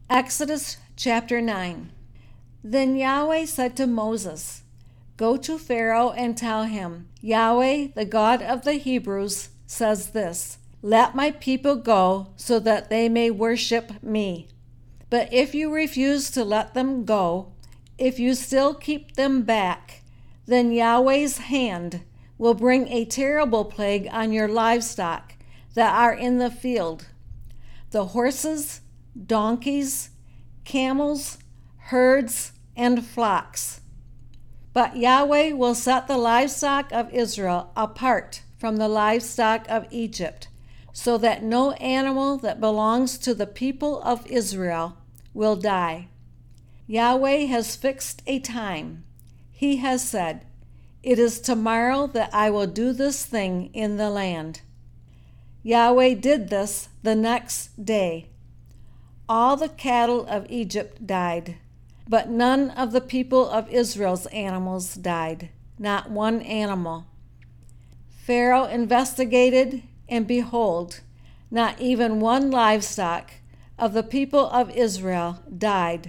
Exodus chapter 9. Then Yahweh said to Moses, "Go to Pharaoh and tell him, Yahweh, the God of the Hebrews, says this: Let my people go so that they may worship me. But if you refuse to let them go, if you still keep them back, then Yahweh's hand will bring a terrible plague on your livestock that are in the field, the horses, donkeys, camels, herds, and flocks. But Yahweh will set the livestock of Israel apart from the livestock of Egypt, so that no animal that belongs to the people of Israel will die. Yahweh has fixed a time. He has said, 'It is tomorrow that I will do this thing in the land.'" Yahweh did this the next day. All the cattle of Egypt died, but none of the people of Israel's animals died, not one animal. Pharaoh investigated, and behold, not even one livestock of the people of Israel died.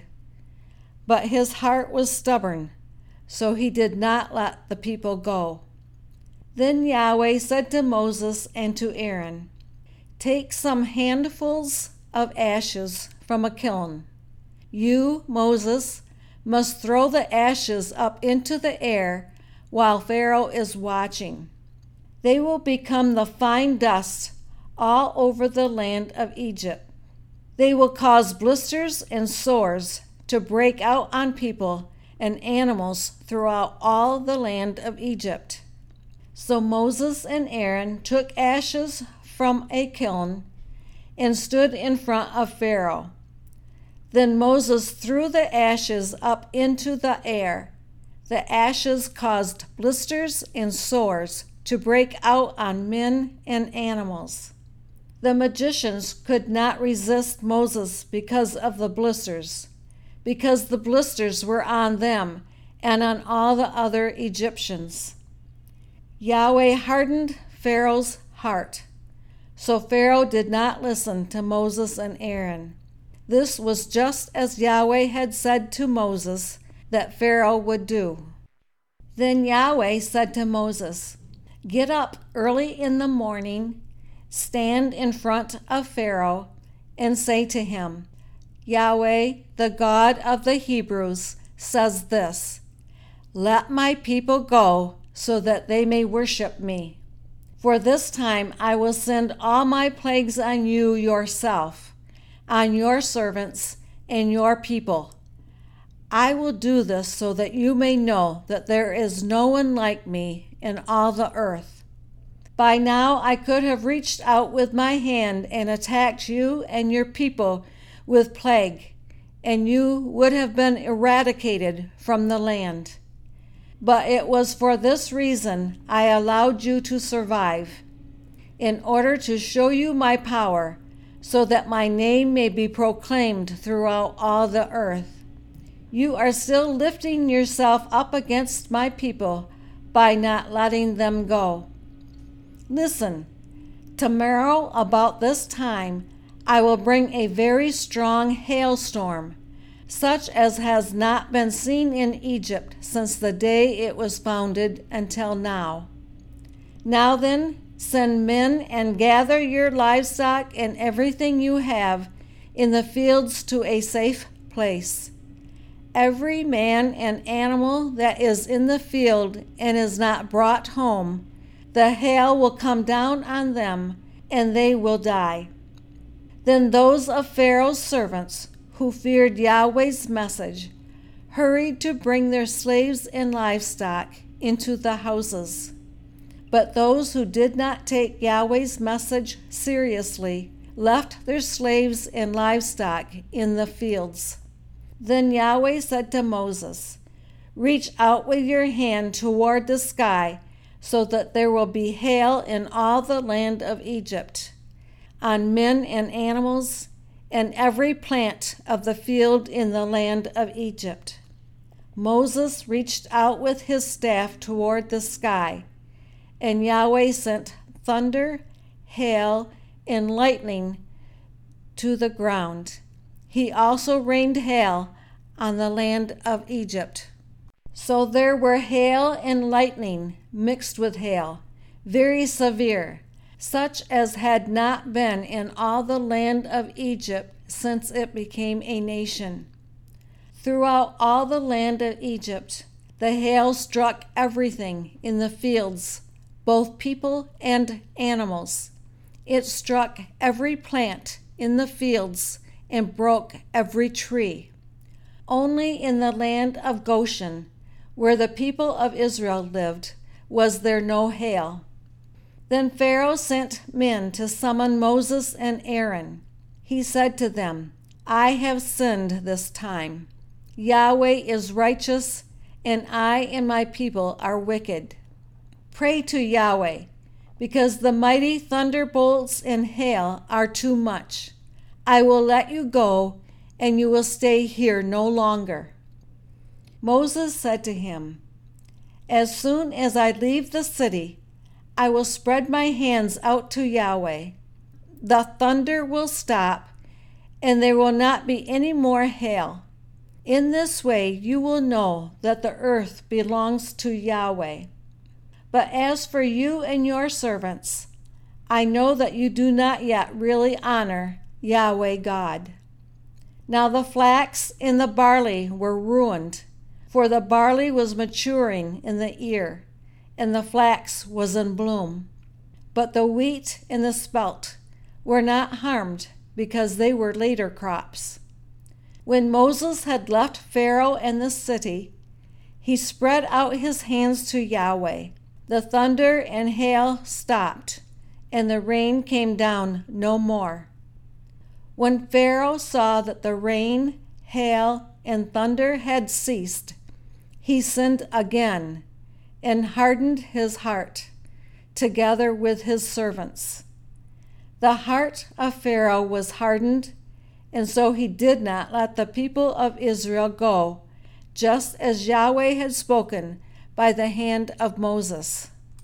But his heart was stubborn, so he did not let the people go. Then Yahweh said to Moses and to Aaron, "Take some handfuls of ashes from a kiln. You, Moses, must throw the ashes up into the air while Pharaoh is watching. They will become the fine dust all over the land of Egypt. They will cause blisters and sores to break out on people and animals throughout all the land of Egypt." So Moses and Aaron took ashes from a kiln and stood in front of Pharaoh. Then Moses threw the ashes up into the air. The ashes caused blisters and sores to break out on men and animals. The magicians could not resist Moses because of the blisters, because the blisters were on them and on all the other Egyptians. Yahweh hardened Pharaoh's heart, so Pharaoh did not listen to Moses and Aaron. This was just as Yahweh had said to Moses that Pharaoh would do. Then Yahweh said to Moses, "Get up early in the morning, stand in front of Pharaoh, and say to him, 'Yahweh, the God of the Hebrews, says this: Let my people go so that they may worship me. For this time I will send all my plagues on you yourself, on your servants and your people. I will do this so that you may know that there is no one like me in all the earth. By now I could have reached out with my hand and attacked you and your people with plague, and you would have been eradicated from the land. But it was for this reason I allowed you to survive, in order to show you my power, so that my name may be proclaimed throughout all the earth. You are still lifting yourself up against my people by not letting them go. Listen, tomorrow about this time I will bring a very strong hailstorm, such as has not been seen in Egypt since the day it was founded until now. Now then, send men and gather your livestock and everything you have in the fields to a safe place. Every man and animal that is in the field and is not brought home, the hail will come down on them, and they will die." Then those of Pharaoh's servants who feared Yahweh's message hurried to bring their slaves and livestock into the houses. But those who did not take Yahweh's message seriously left their slaves and livestock in the fields. Then Yahweh said to Moses, "Reach out with your hand toward the sky so that there will be hail in all the land of Egypt, on men and animals, and every plant of the field in the land of Egypt." Moses reached out with his staff toward the sky, and Yahweh sent thunder, hail, and lightning to the ground, He also rained hail on the land of Egypt. So there were hail and lightning mixed with hail, very severe, such as had not been in all the land of Egypt since it became a nation. Throughout all the land of Egypt, the hail struck everything in the fields, both people and animals. It struck every plant in the fields and broke every tree. Only in the land of Goshen, where the people of Israel lived, was there no hail. Then Pharaoh sent men to summon Moses and Aaron. He said to them, I have sinned this time. Yahweh is righteous, and I and my people are wicked. Pray to Yahweh, because the mighty thunderbolts and hail are too much. I will let you go, and you will stay here no longer. Moses said to him, As soon as I leave the city, I will spread my hands out to Yahweh. The thunder will stop, and there will not be any more hail. In this way you will know that the earth belongs to Yahweh. But as for you and your servants, I know that you do not yet really honor Yahweh God. Now the flax and the barley were ruined, for the barley was maturing in the ear, and the flax was in bloom. But the wheat and the spelt were not harmed, because they were later crops. When Moses had left Pharaoh and the city, he spread out his hands to Yahweh. The thunder and hail stopped, and the rain came down no more. When Pharaoh saw that the rain, hail, and thunder had ceased, he sinned again and hardened his heart, together with his servants. The heart of Pharaoh was hardened, and so he did not let the people of Israel go, just as Yahweh had spoken by the hand of Moses.